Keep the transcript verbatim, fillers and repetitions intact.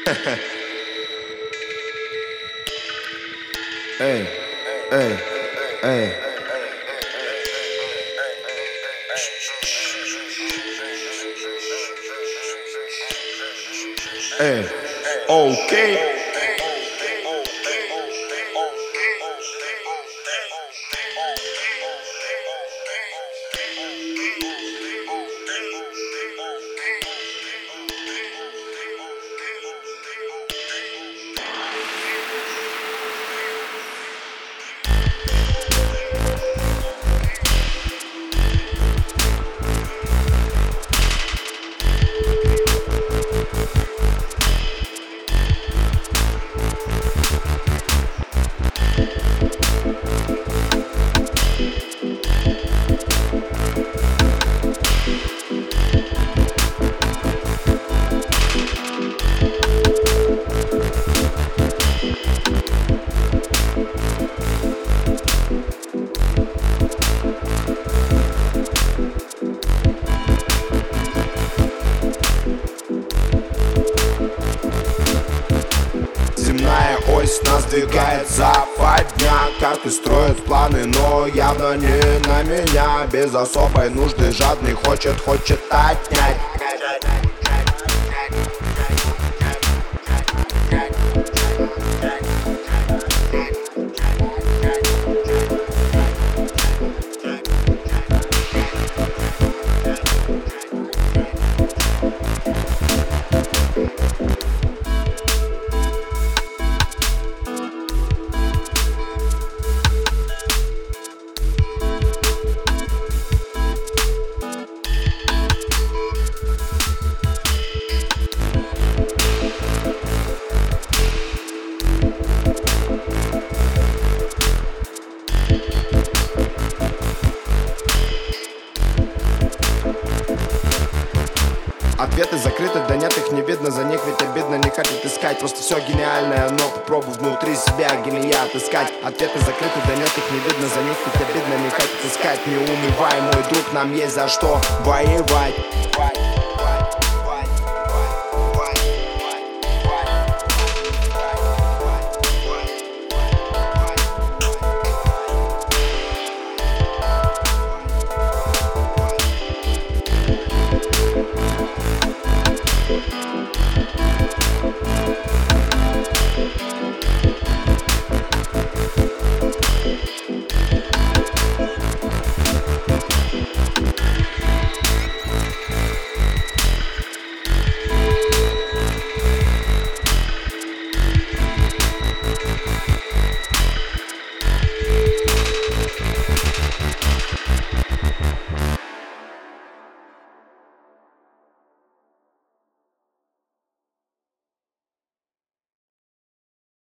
Эй, эй, эй. Эй, окей. Земная ось нас двигает западня. Карты строят планы, но явно не на меня. Без особой нужды жадный хочет, хочет отнять. Ответы закрыты, да нет, их не видно. За них ведь обидно, не хотят искать. Просто все гениальное, но попробуй внутри себя гения отыскать. Ответы закрыты, да нет, их не видно. За них ведь обидно, не хотят искать. Не унывай, мой друг, нам есть за что воевать.